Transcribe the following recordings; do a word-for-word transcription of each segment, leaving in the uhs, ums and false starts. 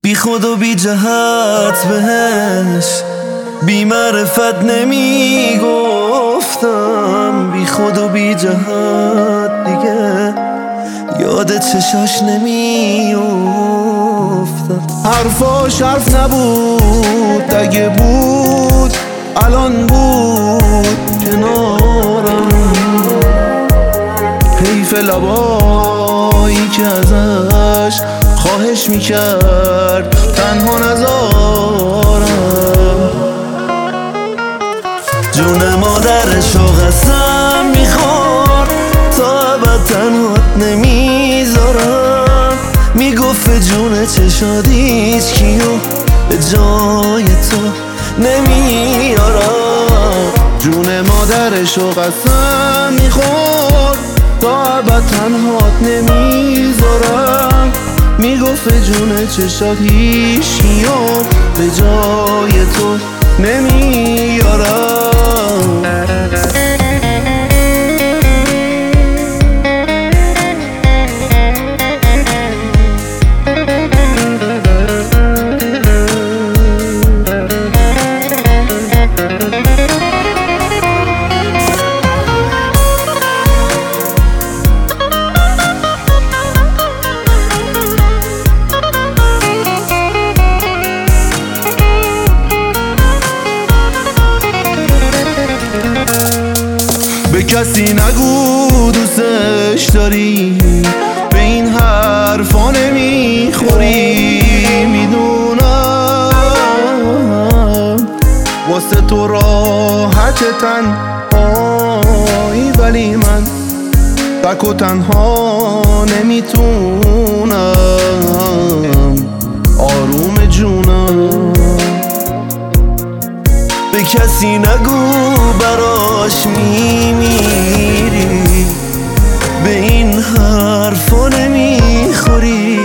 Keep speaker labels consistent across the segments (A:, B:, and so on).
A: بی خود و بی جهت بهش بی معرفت نمی گفتم، بی خود و بی جهت دیگه یاد چشاش نمی افتم. حرفاش حرف نبود، اگه بود الان بود کنارم. حیف لبایی که ازش خواهش میکرد تنها نذارم. جون مادرشو قسم میخورد تا ابد تنهات نمیذارم. میگفت جون چشات هیچ کیو به جای تو نمیارم. جون مادرشو قسم میخورد تا ابد تنهات نمیذارم. میگفت جون چشات هیچ کیو به جای تو نمیارم. به کسی نگو دوستش داری، به این حرفا نمیخوری. میدونم واسه تو راحت تنهایی، ولی من تک و تنها نمیتونم آروم جونم. به کسی نگو براش میمیری، به این حرفا نمیخوری.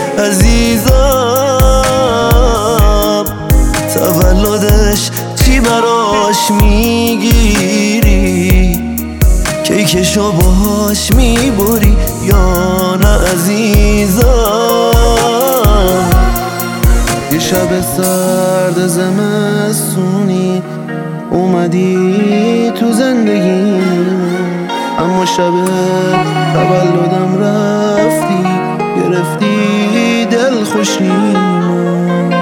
A: عزیزم تولدش چی براش میگیری؟ کیکشو باهاش میبری یا نه عزیزم؟ یه شب سرد زمستونی اومدی تو زندگی، اما شب تولدم رفتی گرفتی دل خوشیمو.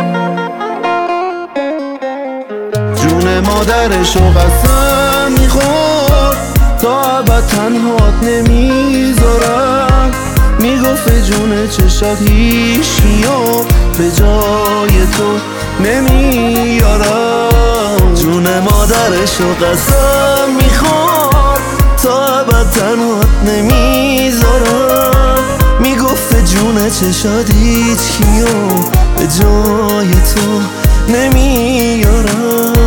A: جون مادرشو قسم میخورد تا ابد تنهات نمیذارم. میگفت جون چشات هیچ کیو به جای تو نمیارم. جون مادرشو قسم میخورد تا ابد تنهات نمیذارم. میگفت جون چشات هیچ کیو به جای تو نمیارم.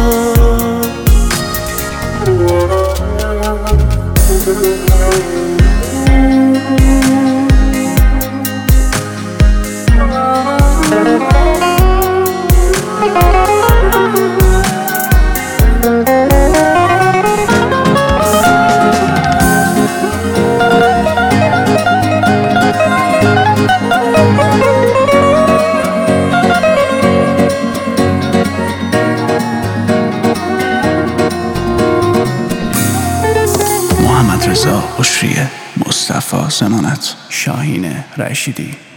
B: محمد رضا بشریه، مصطفی زمانت، شاهین رشیدی.